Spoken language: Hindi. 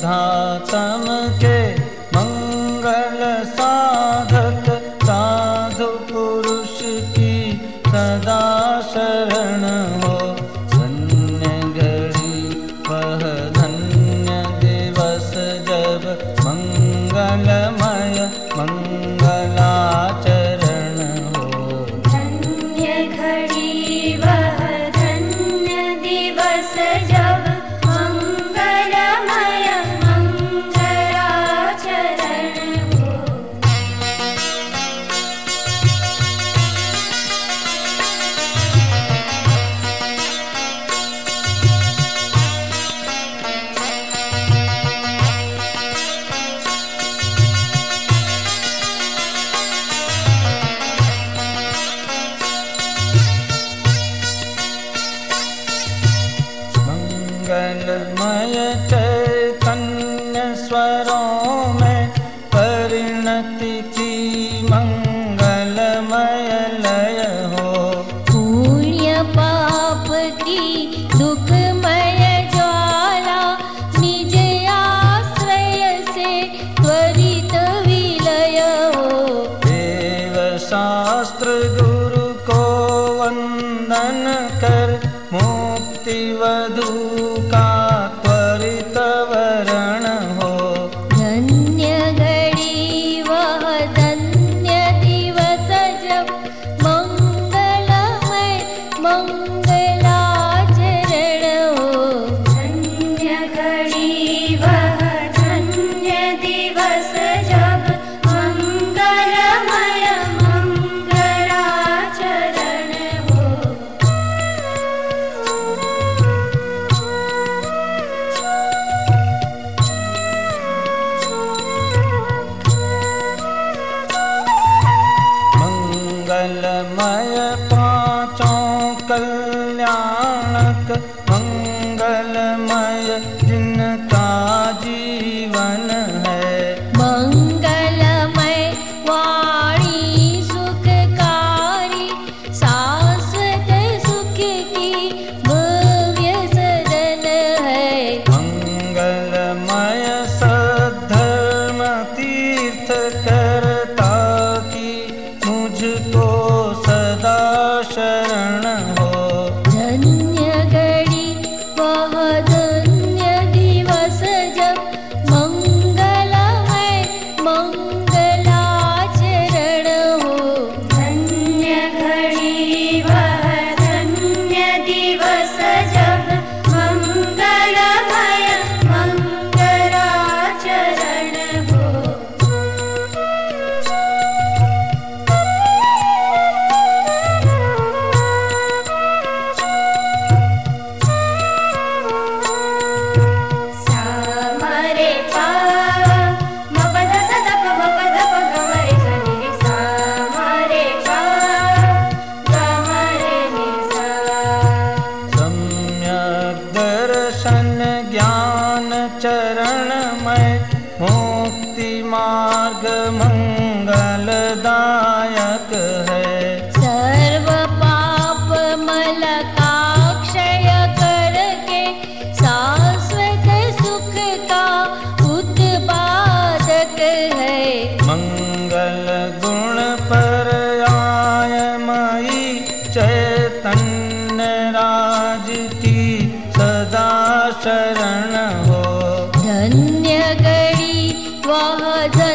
अध्यात्म के मंगल साधक साधु पुरुष की सदा शरण हो। धन्य घड़ी वह धन्य दिवस जब मंगलमय मंगलाचरण हो। धन्य घड़ी वह धन्य दिवस जब मंगलमय मंगलाचरण हो। मंगलमय चैतन्य स्वरों में परिणति की मंगलमय लय हो। पुण्य पाप की दुखमय ज्वाला निज आश्रय से त्वरित विलय हो। देव शास्त्र गुरु को वंदन कर मुक्ति वधु का त्वरित वरण हो। धन्य घड़ी वह धन्य दिवस जब मंगलमय मंगलाचरण हो। धन्य घड़ी वह धन्य दिवस जब मंगलमय मंगलाचरण हो। मंगलमय पांचों कल्याणक मंगलमय जिनका जीवन है। मंगलमय वाणी सुखकारी शाश्वत सुख की भव्य सदन है। मंगलमय सद्धर्म तीर्थ करता की मुझको सदा शरण हो। धन्य घड़ी वह धन्य दिवस जब मंगलमय मंगलाचरण हो। धन्य घड़ी वह धन्य दिवस जब मंगलमय मंगलाचरण हो। सामरे पा मपद सदप मपद गमरे सनि सामरे पा गमरे निसा। सम्यक दर्शन ज्ञान चरणमय मुक्ति मार्ग मंगलदायक है। सर्व पाप मल का क्षय करके शाश्वत सुख का उत्पादक है। मंगल गुण पर्यायमयी चैतन्य राज की सदा शरण हो। धन्य घड़ी वह